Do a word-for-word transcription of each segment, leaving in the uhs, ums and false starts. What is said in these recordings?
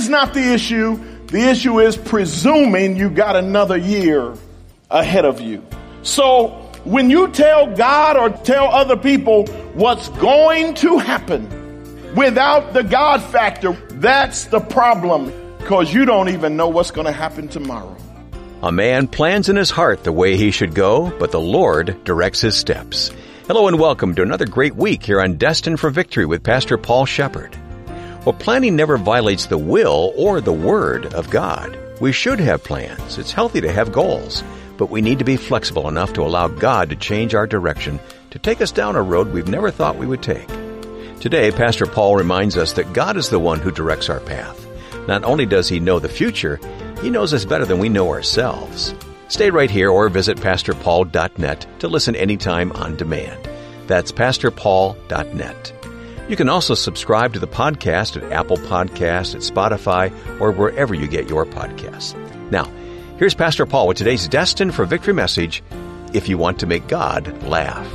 is not the issue. The issue is presuming you got another year ahead of you. So when you tell God or tell other people what's going to happen without the God factor, that's the problem, because you don't even know what's going to happen tomorrow. A man plans in his heart the way he should go, but the Lord directs his steps. Hello and welcome to another great week here on Destined for Victory with Pastor Paul Shepard. Well, planning never violates the will or the word of God. We should have plans. It's healthy to have goals, but we need to be flexible enough to allow God to change our direction, to take us down a road we've never thought we would take. Today, Pastor Paul reminds us that God is the one who directs our path. Not only does he know the future, he knows us better than we know ourselves. Stay right here or visit pastor paul dot net to listen anytime on demand. That's pastor paul dot net. You can also subscribe to the podcast at Apple Podcasts, at Spotify, or wherever you get your podcasts. Now, here's Pastor Paul with today's Destined for Victory message, If You Want to Make God Laugh.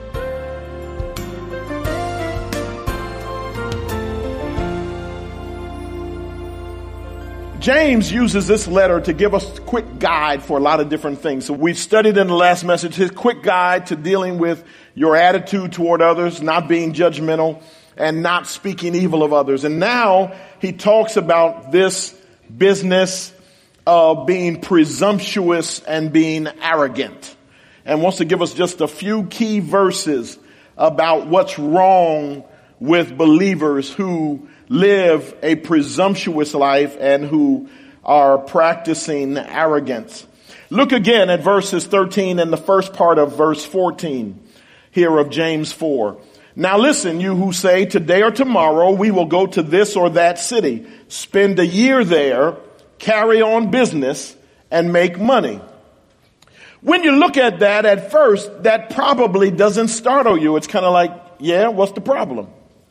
James uses this letter to give us a quick guide for a lot of different things. So we studied in the last message his quick guide to dealing with your attitude toward others, not being judgmental, and not speaking evil of others. And now he talks about this business of being presumptuous and being arrogant, and wants to give us just a few key verses about what's wrong with believers who live a presumptuous life and who are practicing arrogance. Look again at verses thirteen and the first part of verse fourteen here of James four. Now listen, you who say, today or tomorrow we will go to this or that city, spend a year there, carry on business, and make money. When you look at that at first, that probably doesn't startle you. It's kind of like, yeah, what's the problem?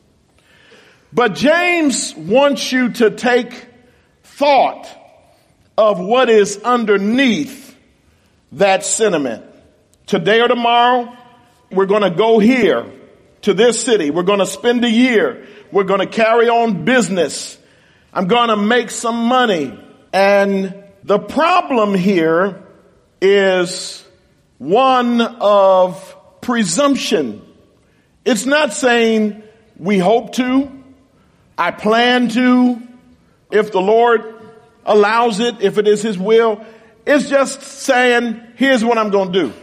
But James wants you to take thought of what is underneath that sentiment. Today or tomorrow, we're going to go here to this city. We're going to spend a year. We're going to carry on business. I'm going to make some money. And the problem here is one of presumption. It's not saying we hope to, I plan to, if the Lord allows it, if it is his will. It's just saying, here's what I'm going to do.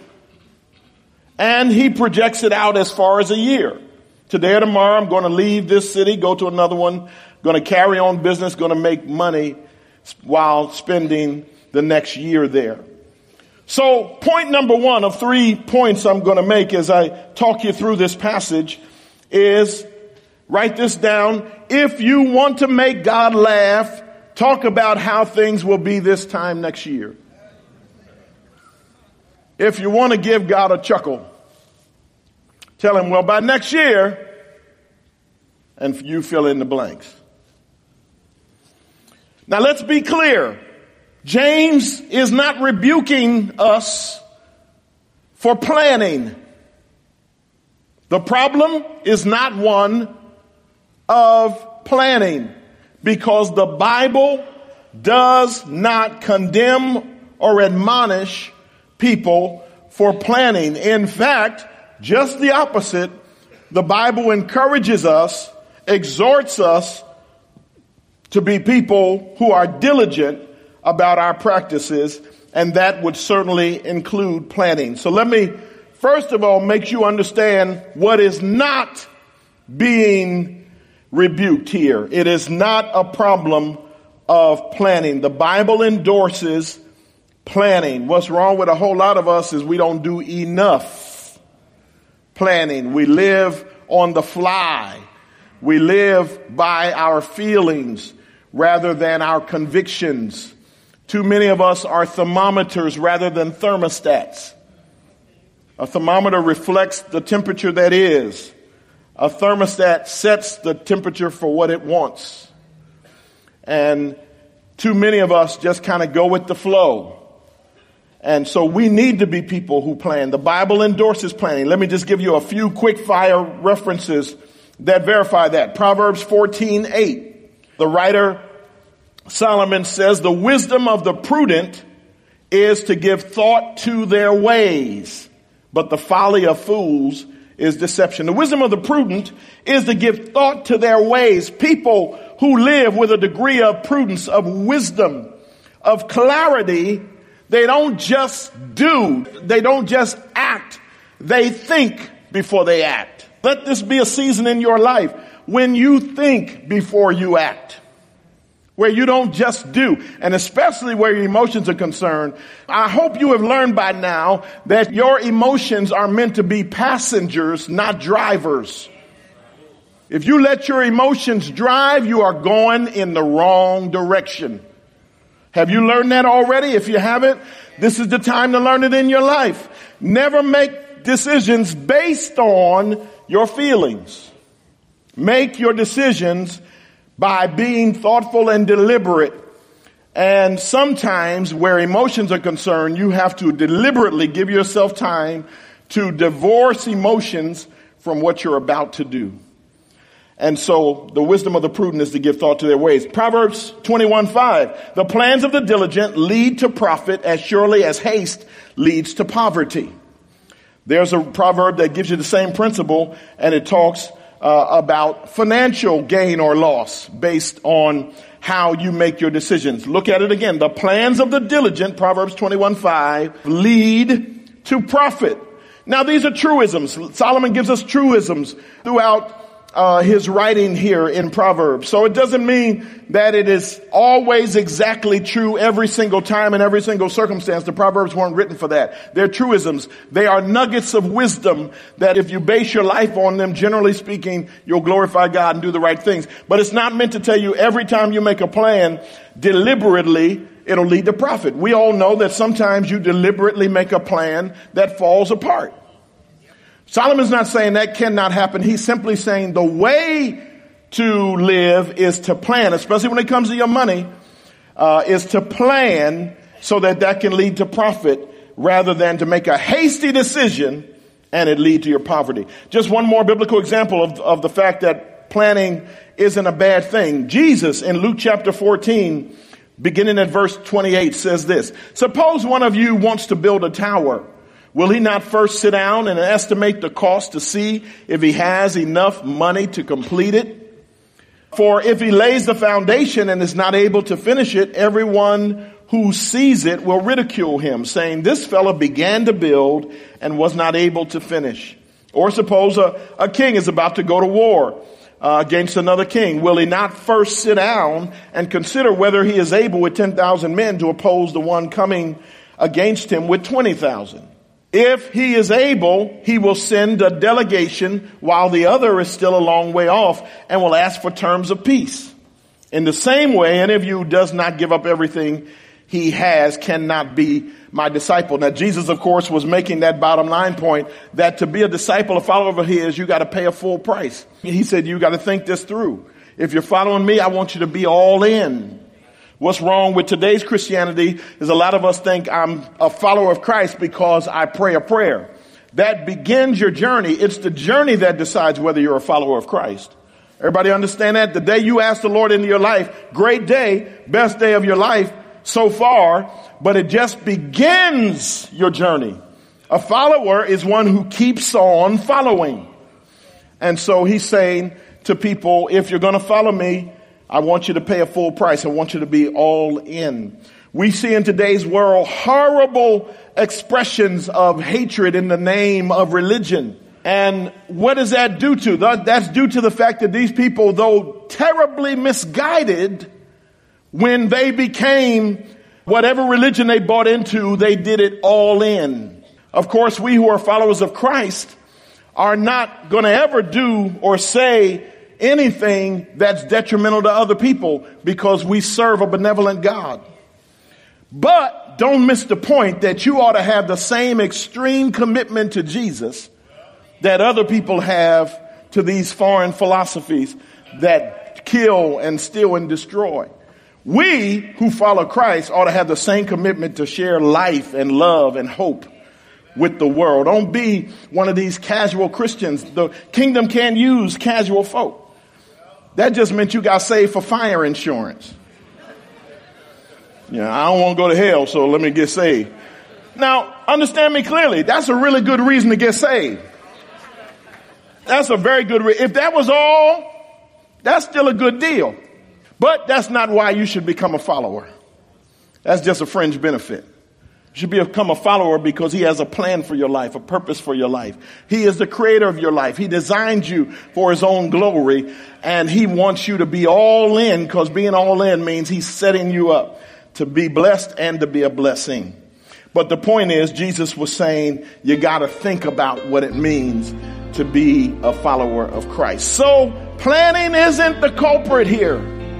And he projects it out as far as a year. Today or tomorrow, I'm going to leave this city, go to another one, going to carry on business, going to make money while spending the next year there. So point number one of three points I'm going to make as I talk you through this passage is, write this down. If you want to make God laugh, talk about how things will be this time next year. If you want to give God a chuckle, tell him, well, by next year, and you fill in the blanks. Now let's be clear. James is not rebuking us for planning. The problem is not one of planning, because the Bible does not condemn or admonish people for planning. In fact, just the opposite. The Bible encourages us, exhorts us to be people who are diligent about our practices, and that would certainly include planning. So let me first of all make you understand what is not being rebuked here. It is not a problem of planning. The Bible endorses planning. What's wrong with a whole lot of us is we don't do enough planning. We live on the fly. We live by our feelings rather than our convictions. Too many of us are thermometers rather than thermostats. A thermometer reflects the temperature that is. A thermostat sets the temperature for what it wants. And too many of us just kind of go with the flow. And so we need to be people who plan. The Bible endorses planning. Let me just give you a few quick fire references that verify that. Proverbs fourteen eight. The writer Solomon says the wisdom of the prudent is to give thought to their ways, but the folly of fools is deception. The wisdom of the prudent is to give thought to their ways. People who live with a degree of prudence, of wisdom, of clarity, they don't just do, they don't just act, they think before they act. Let this be a season in your life when you think before you act, where you don't just do, and especially where your emotions are concerned. I hope you have learned by now that your emotions are meant to be passengers, not drivers. If you let your emotions drive, you are going in the wrong direction. Have you learned that already? If you haven't, this is the time to learn it in your life. Never make decisions based on your feelings. Make your decisions by being thoughtful and deliberate. And sometimes where emotions are concerned, you have to deliberately give yourself time to divorce emotions from what you're about to do. And so the wisdom of the prudent is to give thought to their ways. Proverbs twenty-one five, the plans of the diligent lead to profit as surely as haste leads to poverty. There's a proverb that gives you the same principle, and it talks uh, about financial gain or loss based on how you make your decisions. Look at it again. The plans of the diligent, Proverbs twenty-one five, lead to profit. Now, these are truisms. Solomon gives us truisms throughout Uh, his writing here in Proverbs. So it doesn't mean that it is always exactly true every single time in every single circumstance. The Proverbs weren't written for that. They're truisms. They are nuggets of wisdom that if you base your life on them, generally speaking, you'll glorify God and do the right things. But it's not meant to tell you every time you make a plan, deliberately, it'll lead to profit. We all know that sometimes you deliberately make a plan that falls apart. Solomon's not saying that cannot happen. He's simply saying the way to live is to plan, especially when it comes to your money, uh, is to plan so that that can lead to profit rather than to make a hasty decision and it lead to your poverty. Just one more biblical example of, of the fact that planning isn't a bad thing. Jesus in Luke chapter fourteen, beginning at verse twenty-eight, says this: suppose one of you wants to build a tower. Will he not first sit down and estimate the cost to see if he has enough money to complete it? For if he lays the foundation and is not able to finish it, everyone who sees it will ridicule him, saying, this fellow began to build and was not able to finish. Or suppose a, a king is about to go to war uh, against another king. Will he not first sit down and consider whether he is able with ten thousand men to oppose the one coming against him with twenty thousand? If he is able, he will send a delegation while the other is still a long way off and will ask for terms of peace. In the same way, any of you who does not give up everything he has cannot be my disciple. Now, Jesus, of course, was making that bottom line point that to be a disciple, a follower of his, you got to pay a full price. He said, you got to think this through. If you're following me, I want you to be all in. What's wrong with today's Christianity is a lot of us think I'm a follower of Christ because I pray a prayer. That begins your journey. It's the journey that decides whether you're a follower of Christ. Everybody understand that? The day you ask the Lord into your life, great day, best day of your life so far, but it just begins your journey. A follower is one who keeps on following. And so he's saying to people, if you're going to follow me, I want you to pay a full price. I want you to be all in. We see in today's world horrible expressions of hatred in the name of religion. And what does that due to? That's due to the fact that these people, though terribly misguided, when they became whatever religion they bought into, they did it all in. Of course, we who are followers of Christ are not going to ever do or say anything that's detrimental to other people because we serve a benevolent God. But don't miss the point that you ought to have the same extreme commitment to Jesus that other people have to these foreign philosophies that kill and steal and destroy. We who follow Christ ought to have the same commitment to share life and love and hope with the world. Don't be one of these casual Christians. The kingdom can't use casual folk. That just meant you got saved for fire insurance. Yeah, I don't want to go to hell, so let me get saved. Now, understand me clearly. That's a really good reason to get saved. That's a very good reason. If that was all, that's still a good deal. But that's not why you should become a follower. That's just a fringe benefit. You should become a follower because he has a plan for your life, a purpose for your life. He is the creator of your life. He designed you for his own glory, and he wants you to be all in, because being all in means he's setting you up to be blessed and to be a blessing. But the point is, Jesus was saying you got to think about what it means to be a follower of Christ. So planning isn't the culprit here.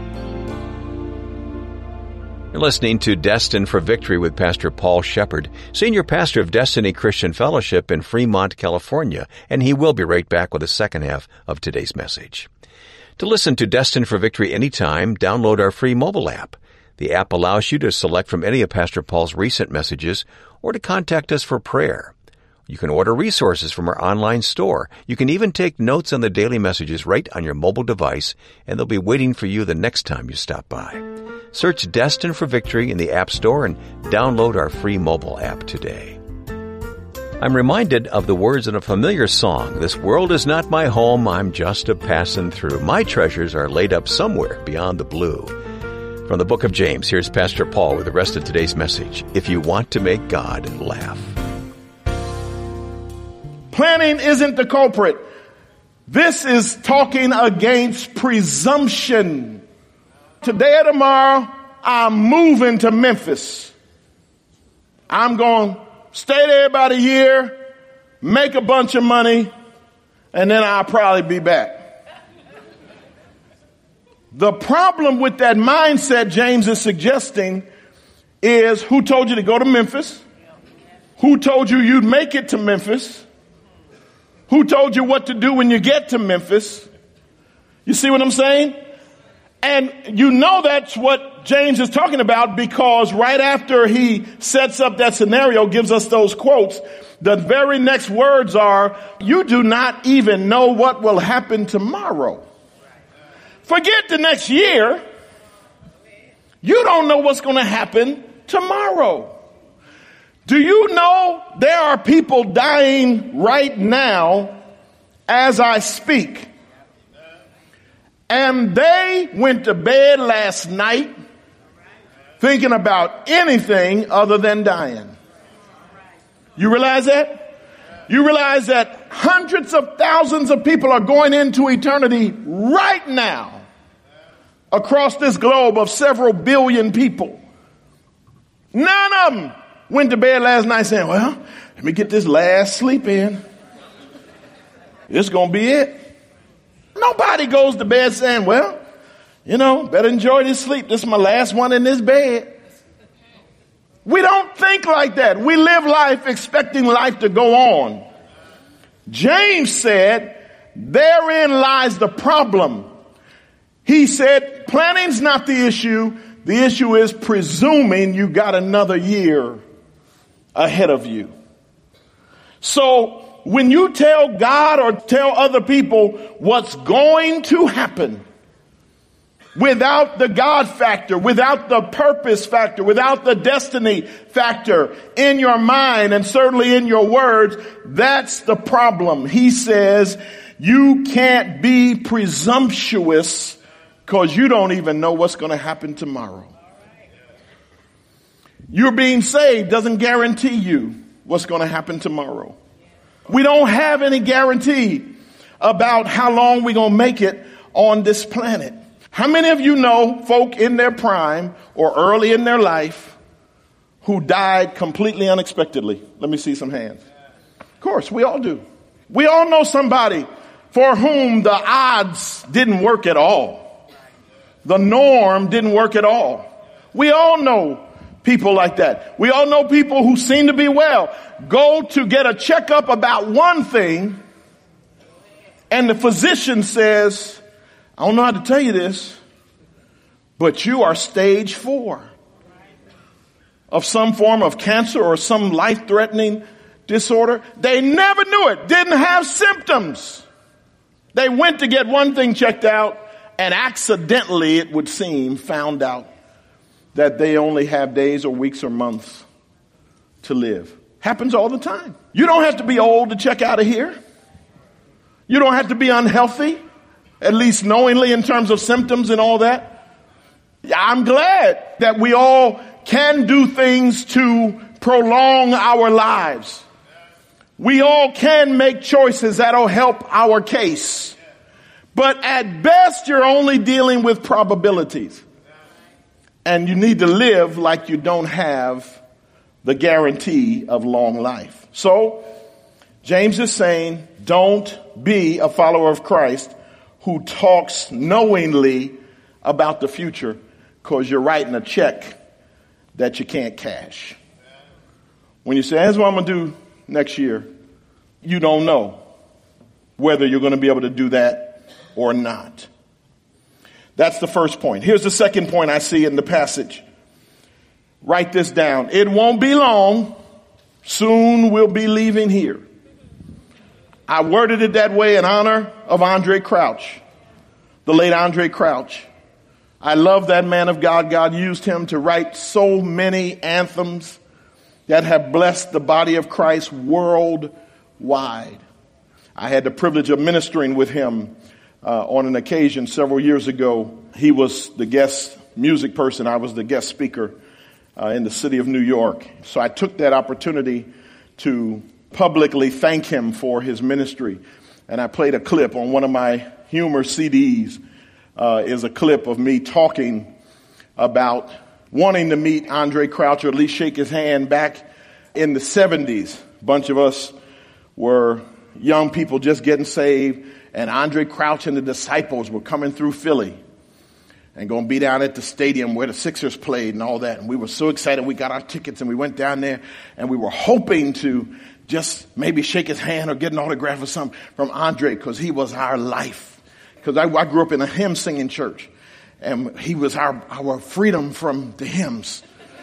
You're listening to Destined for Victory with Pastor Paul Shepard, Senior Pastor of Destiny Christian Fellowship in Fremont, California, and he will be right back with the second half of today's message. To listen to Destined for Victory anytime, download our free mobile app. The app allows you to select from any of Pastor Paul's recent messages or to contact us for prayer. You can order resources from our online store. You can even take notes on the daily messages right on your mobile device, and they'll be waiting for you the next time you stop by. Search Destined for Victory in the App Store and download our free mobile app today. I'm reminded of the words in a familiar song, "This world is not my home, I'm just a passing through. My treasures are laid up somewhere beyond the blue." From the book of James, here's Pastor Paul with the rest of today's message. If you want to make God laugh. Planning isn't the culprit. This is talking against presumption. Today or tomorrow, I'm moving to Memphis. I'm going to stay there about a year, make a bunch of money, and then I'll probably be back. The problem with that mindset James is suggesting is, who told you to go to Memphis? Who told you you'd make it to Memphis? Who told you what to do when you get to Memphis? You see what I'm saying? And you know that's what James is talking about, because right after he sets up that scenario, gives us those quotes, the very next words are, you do not even know what will happen tomorrow. Forget the next year. You don't know what's going to happen tomorrow. Do you know there are people dying right now as I speak? And they went to bed last night thinking about anything other than dying. You realize that? You realize that hundreds of thousands of people are going into eternity right now across this globe of several billion people. None of them went to bed last night saying, well, let me get this last sleep in. It's going to be it. Nobody goes to bed saying, well, you know, better enjoy this sleep. This is my last one in this bed. We don't think like that. We live life expecting life to go on. James said, therein lies the problem. He said, planning's not the issue. The issue is presuming you got another year ahead of you. So when you tell God or tell other people what's going to happen, without the God factor, without the purpose factor, without the destiny factor in your mind and certainly in your words, that's the problem. He says you can't be presumptuous because you don't even know what's going to happen tomorrow. You're being saved doesn't guarantee you what's going to happen tomorrow. We don't have any guarantee about how long we're going to make it on this planet. How many of you know folk in their prime or early in their life who died completely unexpectedly? Let me see some hands. Of course, we all do. We all know somebody for whom the odds didn't work at all. The norm didn't work at all. We all know people like that. We all know people who seem to be well, go to get a checkup about one thing, and the physician says, I don't know how to tell you this, but you are stage four of some form of cancer or some life-threatening disorder. They never knew it, didn't have symptoms. They went to get one thing checked out, and accidentally, it would seem, found out that they only have days or weeks or months to live. Happens all the time. You don't have to be old to check out of here. You don't have to be unhealthy, at least knowingly in terms of symptoms and all that. I'm glad that we all can do things to prolong our lives. We all can make choices that'll help our case. But at best, you're only dealing with probabilities. And you need to live like you don't have the guarantee of long life. So, James is saying, don't be a follower of Christ who talks knowingly about the future because you're writing a check that you can't cash. When you say, that's what I'm going to do next year, you don't know whether you're going to be able to do that or not. That's the first point. Here's the second point I see in the passage. Write this down. It won't be long. Soon we'll be leaving here. I worded it that way in honor of Andre Crouch, the late Andre Crouch. I love that man of God. God used him to write so many anthems that have blessed the body of Christ worldwide. I had the privilege of ministering with him uh, on an occasion several years ago. He was the guest music person. I was the guest speaker uh, in the city of New York. So I took that opportunity to publicly thank him for his ministry. And I played a clip on one of my humor C Ds, uh, is a clip of me talking about wanting to meet Andre Crouch, or at least shake his hand. Back in the seventies, a bunch of us were young people just getting saved, and Andre Crouch and the Disciples were coming through Philly and going to be down at the stadium where the Sixers played and all that. And we were so excited. We got our tickets and we went down there, and we were hoping to just maybe shake his hand or get an autograph or something from Andre, because he was our life. Because I, I grew up in a hymn singing church, and he was our, our freedom from the hymns.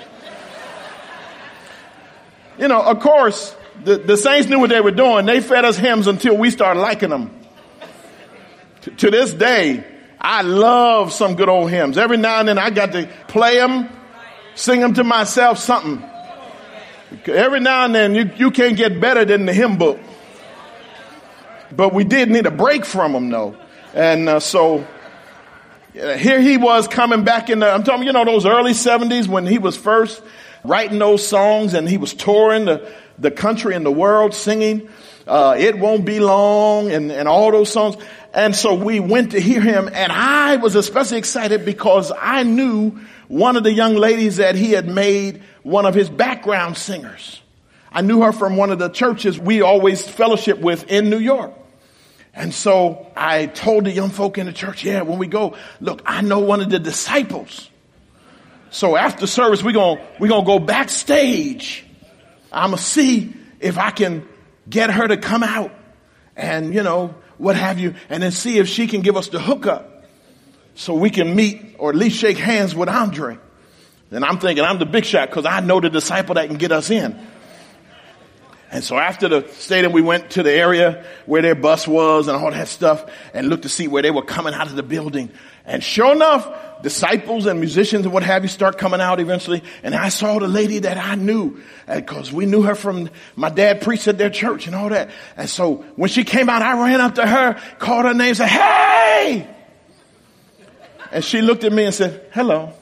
You know, of course, the, the saints knew what they were doing. They fed us hymns until we started liking them. T- to this day, I love some good old hymns. Every now and then I got to play them, sing them to myself, something. Every now and then you, you can't get better than the hymn book. But we did need a break from them, though. And uh, so uh, here he was coming back in the, I'm talking, you know, those early seventies when he was first writing those songs, and he was touring the, the country and the world singing uh, It Won't Be Long and, and all those songs. And so we went to hear him, and I was especially excited because I knew one of the young ladies that he had made one of his background singers. I knew her from one of the churches we always fellowship with in New York. And so I told the young folk in the church, yeah, when we go, look, I know one of the disciples. So after service, we're going we're gonna go backstage. I'm going to see if I can get her to come out and, you know, what have you, and then see if she can give us the hookup so we can meet or at least shake hands with Andre. And I'm thinking I'm the big shot because I know the disciple that can get us in. And so after the stadium, we went to the area where their bus was and all that stuff and looked to see where they were coming out of the building. And sure enough, disciples and musicians and what have you start coming out eventually. And I saw the lady that I knew because we knew her from my dad preached at their church and all that. And so when she came out, I ran up to her, called her name, said, hey! And she looked at me and said, hello.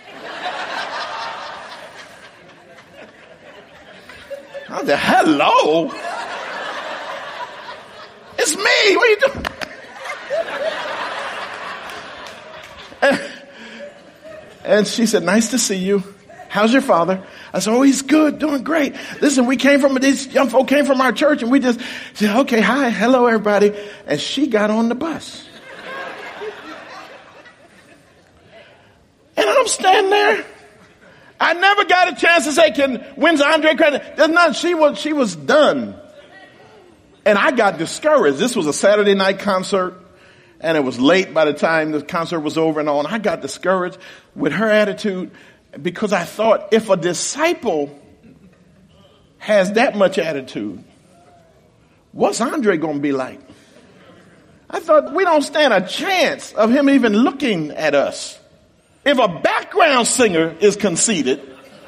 I said, hello? It's me. What are you doing? And, and she said, nice to see you. How's your father? I said, oh, he's good, doing great. Listen, we came from, these young folk came from our church, and we just said, okay, hi, hello, everybody. And she got on the bus. And I'm standing there. I never got a chance to say, "Can when's Andre Crouch?" There's none. She was she was done, and I got discouraged. This was a Saturday night concert, and it was late by the time the concert was over and on. I got discouraged with her attitude because I thought, if a disciple has that much attitude, what's Andre going to be like? I thought we don't stand a chance of him even looking at us. If a background singer is conceited,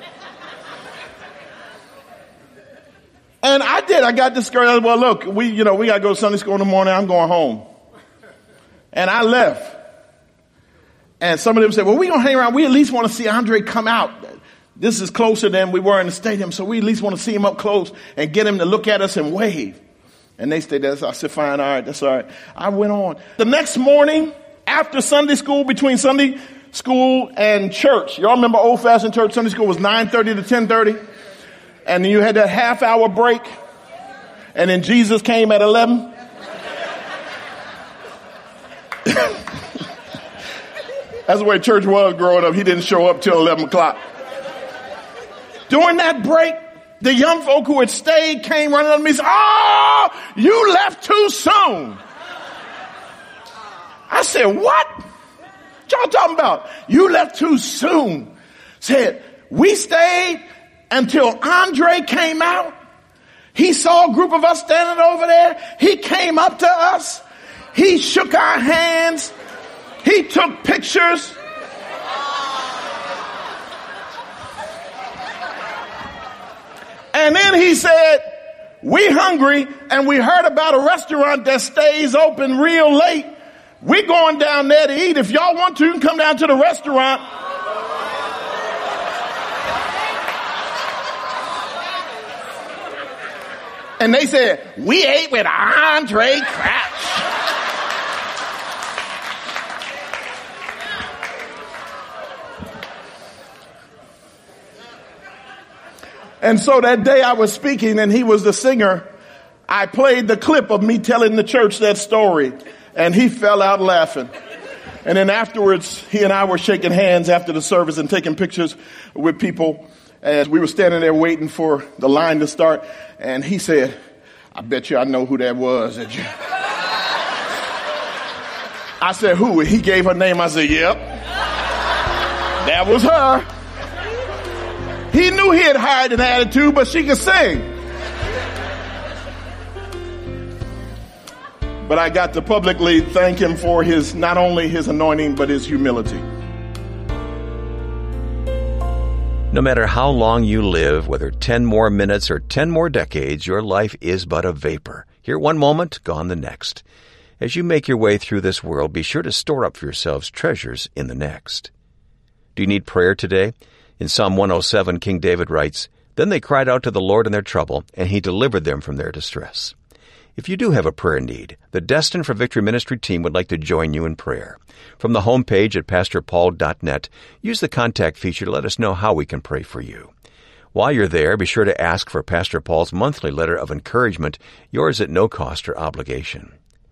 and I did, I got discouraged. Well, look, we, you know, we got to go to Sunday school in the morning. I'm going home. And I left. And some of them said, well, we're going to hang around. We at least want to see Andre come out. This is closer than we were in the stadium, so we at least want to see him up close and get him to look at us and wave. And they stayed there. So I said, fine, all right, that's all right. I went on. The next morning, after Sunday school, between Sunday school and church, y'all remember old-fashioned church? Sunday school was nine thirty to ten thirty. And then you had that half-hour break. And then Jesus came at eleven. That's the way church was growing up. He didn't show up till eleven o'clock. During that break, the young folk who had stayed came running up to me and said, oh, you left too soon. I said, what? What y'all talking about? You left too soon. Said, we stayed until Andre came out. He saw a group of us standing over there. He came up to us. He shook our hands. He took pictures. And then he said, we hungry and we heard about a restaurant that stays open real late. We're going down there to eat. If y'all want to, you can come down to the restaurant. And they said, we ate with Andre Crouch. And so that day I was speaking and he was the singer, I played the clip of me telling the church that story and he fell out laughing. And then afterwards, he and I were shaking hands after the service and taking pictures with people as we were standing there waiting for the line to start. And he said, I bet you I know who that was. That you... I said, who? He gave her name. I said, yep, that was her. He knew he had hired an attitude, but she could sing. But I got to publicly thank him for his, not only his anointing, but his humility. No matter how long you live, whether ten more minutes or ten more decades, your life is but a vapor. Here one moment, gone the next. As you make your way through this world, be sure to store up for yourselves treasures in the next. Do you need prayer today? In Psalm one oh seven, King David writes, Then they cried out to the Lord in their trouble, and he delivered them from their distress. If you do have a prayer need, the Destined for Victory ministry team would like to join you in prayer. From the homepage at pastor paul dot net, use the contact feature to let us know how we can pray for you. While you're there, be sure to ask for Pastor Paul's monthly letter of encouragement, yours at no cost or obligation.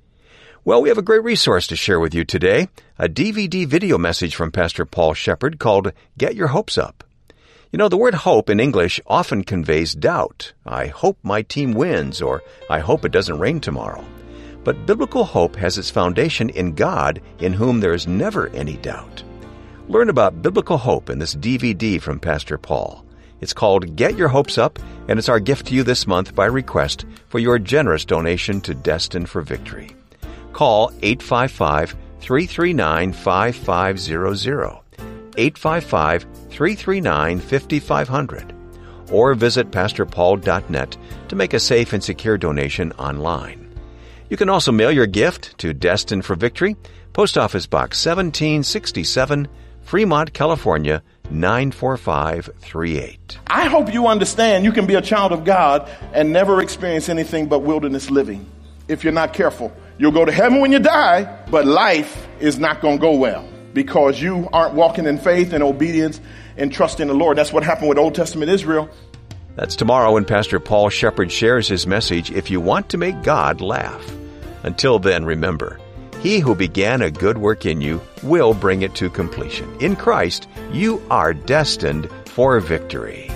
Well, we have a great resource to share with you today, a D V D video message from Pastor Paul Shepard called Get Your Hopes Up. You know, the word hope in English often conveys doubt. I hope my team wins, or I hope it doesn't rain tomorrow. But biblical hope has its foundation in God, in whom there is never any doubt. Learn about biblical hope in this D V D from Pastor Paul. It's called Get Your Hopes Up, and it's our gift to you this month by request for your generous donation to Destined for Victory. Call eight five five, three three nine, five five zero zero, eight five five, three three nine, five five zero zero, or visit pastor paul dot net to make a safe and secure donation online. You can also mail your gift to Destined for Victory, Post Office Box seventeen sixty-seven, Fremont, California, nine four five three eight. I hope you understand you can be a child of God and never experience anything but wilderness living. If you're not careful, you'll go to heaven when you die, but life is not going to go well because you aren't walking in faith and obedience and trust in the Lord. That's what happened with Old Testament Israel. That's tomorrow when Pastor Paul Shepard shares his message, If You Want to Make God Laugh. Until then, remember, He who began a good work in you will bring it to completion. In Christ, you are destined for victory.